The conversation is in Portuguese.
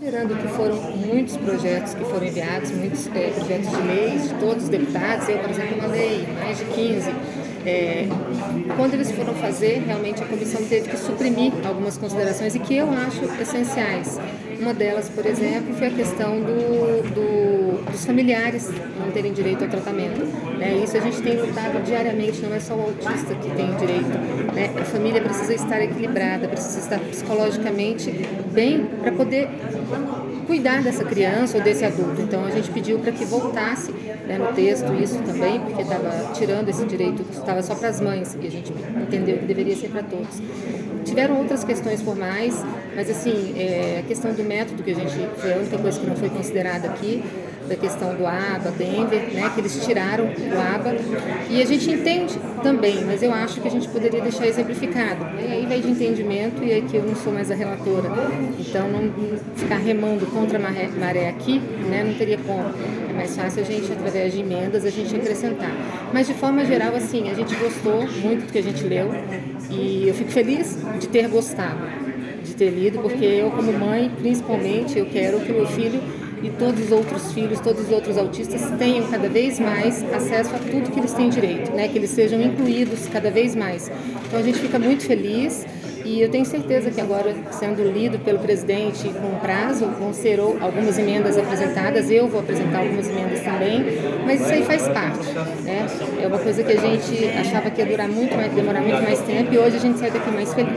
considerando que foram muitos projetos que foram enviados, muitos projetos de leis de todos os deputados, eu, por exemplo, mandei mais de 15. Quando eles foram fazer, realmente a comissão teve que suprimir algumas considerações e que eu acho essenciais. Uma delas, por exemplo, foi a questão dos familiares não terem direito ao tratamento. Isso a gente tem lutado diariamente, não é só o autista que tem direito. A família precisa estar equilibrada, precisa estar psicologicamente bem para poder cuidar dessa criança ou desse adulto. Então a gente pediu para que voltasse no texto isso também, porque estava tirando esse direito, estava só para as mães, e a gente entendeu que deveria ser para todos. Tiveram outras questões formais, mas assim, a questão do método, que a gente foi a única coisa que não foi considerada aqui, da questão do ABA, Denver, que eles tiraram o ABA, e a gente entende também, mas eu acho que a gente poderia deixar exemplificado. E aí vai de entendimento, e aqui eu não sou mais a relatora, então não ficar remando contra a maré aqui, não teria como. É mais fácil a gente, através de emendas, a gente acrescentar. Mas de forma geral, assim, a gente gostou muito do que a gente leu, e eu fico feliz de ter gostado, de ter lido, porque eu, como mãe, principalmente, eu quero que meu filho e todos os outros filhos, todos os outros autistas tenham cada vez mais acesso a tudo que eles têm direito, que eles sejam incluídos cada vez mais. Então a gente fica muito feliz e eu tenho certeza que agora, sendo lido pelo presidente com prazo, vão ser algumas emendas apresentadas, eu vou apresentar algumas emendas também, mas isso aí faz parte. É uma coisa que a gente achava que ia demorar muito mais tempo e hoje a gente sai daqui mais feliz.